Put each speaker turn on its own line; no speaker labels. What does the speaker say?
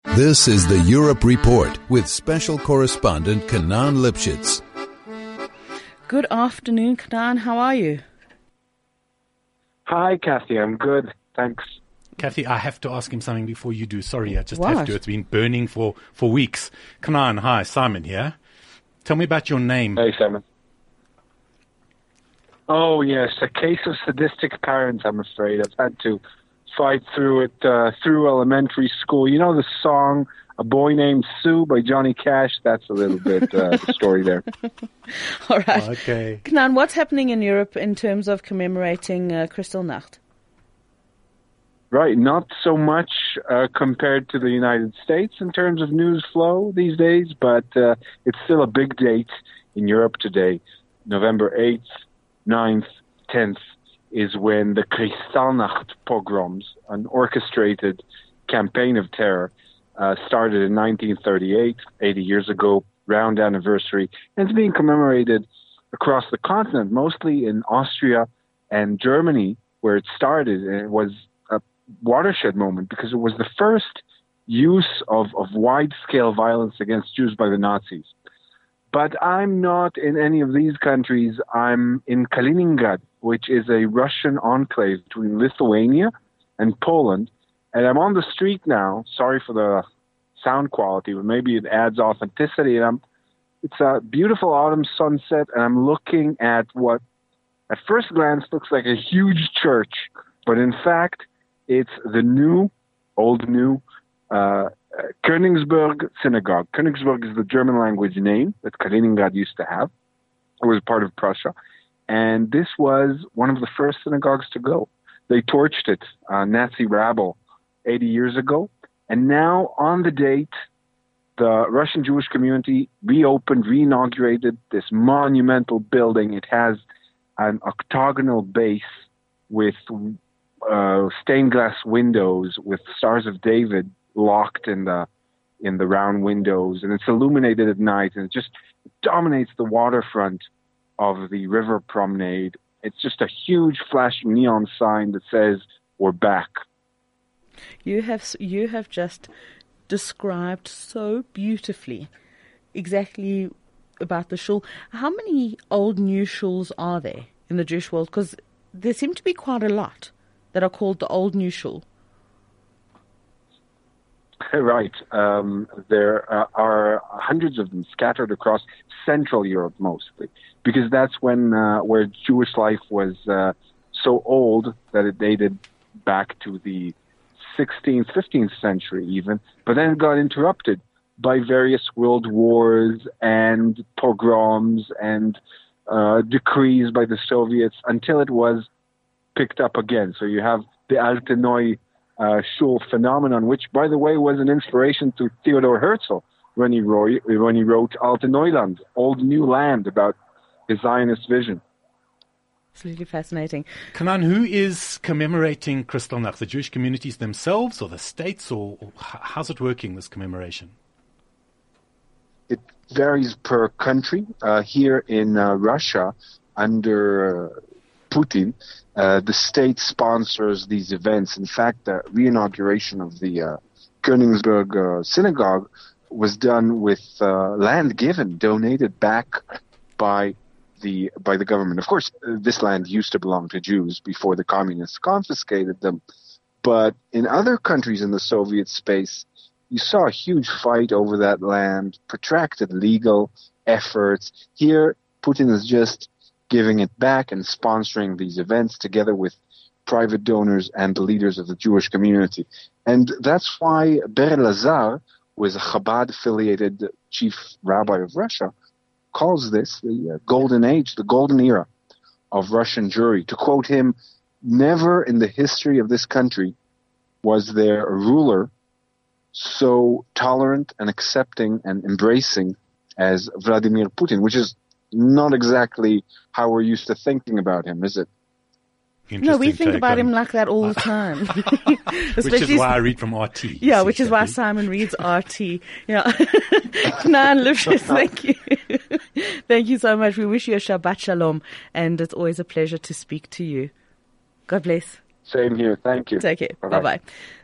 This is the Europe Report with special correspondent Kanan Lipschitz.
Good afternoon, Kanan. How are you?
Hi, Kathy. I'm good. Thanks.
Kathy, I have to ask him something before you do. Sorry, I just
What?
have to. It's been burning for weeks. Kanan, hi, Simon here. Tell me about your name.
Hey, Simon. Oh, yes. A case of sadistic parents, I'm afraid. I've had to fight through it through elementary school. You know the song A Boy Named Sue by Johnny Cash? That's a little bit the story there.
All right.
Okay.
Kanan, what's happening in Europe in terms of commemorating Kristallnacht?
Right. Not so much compared to the United States in terms of news flow these days, but it's still a big date in Europe today. November 8th, 9th, 10th is when the Kristallnacht pogroms, an orchestrated campaign of terror, started in 1938, 80 years ago, round anniversary, and it's being commemorated across the continent, mostly in Austria and Germany, where it started. And it was a watershed moment because it was the first use of wide-scale violence against Jews by the Nazis. But I'm not in any of these countries. I'm in Kaliningrad, which is a Russian enclave between Lithuania and Poland. And I'm on the street now. Sorry for the sound quality, but maybe it adds authenticity. And it's a beautiful autumn sunset, and I'm looking at what at first glance looks like a huge church. But in fact, it's the old new, Königsberg Synagogue. Königsberg is the German language name that Kaliningrad used to have. It was part of Prussia. And this was one of the first synagogues to go. They torched it, Nazi rabble, 80 years ago. And now, on the date, the Russian Jewish community reopened, reinaugurated this monumental building. It has an octagonal base with stained glass windows with Stars of David locked in the round windows, and it's illuminated at night, and it just dominates the waterfront of the river promenade. It's just a huge flashing neon sign that says, "We're back."
You have just described so beautifully exactly about the shul. How many old new shuls are there in the Jewish world? Because there seem to be quite a lot that are called the old new shul.
Right. There are hundreds of them scattered across Central Europe mostly, because that's when where Jewish life was so old that it dated back to the 16th, 15th century even, but then it got interrupted by various world wars and pogroms and decrees by the Soviets until it was picked up again. So you have the Alte Neue Shul phenomenon, which, by the way, was an inspiration to Theodor Herzl when he wrote Alte Neuland, Old New Land, about his Zionist vision.
Absolutely fascinating.
Kanan, who is commemorating Kristallnacht? The Jewish communities themselves or the states, or how's it working, this commemoration?
It varies per country. Here in Russia, under Putin, the state sponsors these events. In fact, the reinauguration of the Königsberg Synagogue was done with land donated back by the government. Of course, this land used to belong to Jews before the communists confiscated them. But in other countries in the Soviet space, you saw a huge fight over that land, protracted legal efforts. Here, Putin is just giving it back and sponsoring these events together with private donors and the leaders of the Jewish community. And that's why Ber Lazar, who is a Chabad-affiliated chief rabbi of Russia, calls this the golden age, the golden era of Russian Jewry. To quote him, never in the history of this country was there a ruler so tolerant and accepting and embracing as Vladimir Putin, which is not exactly how we're used to thinking about him, is it?
No, we think about him like that all the time.
Which is why I read from RT.
Yeah, which is why Simon reads RT. Yeah. Kanan Lipschitz, thank you. Thank you so much. We wish you a Shabbat Shalom, and it's always a pleasure to speak to you. God bless.
Same here. Thank you.
Take care.
Bye-bye.
Bye-bye.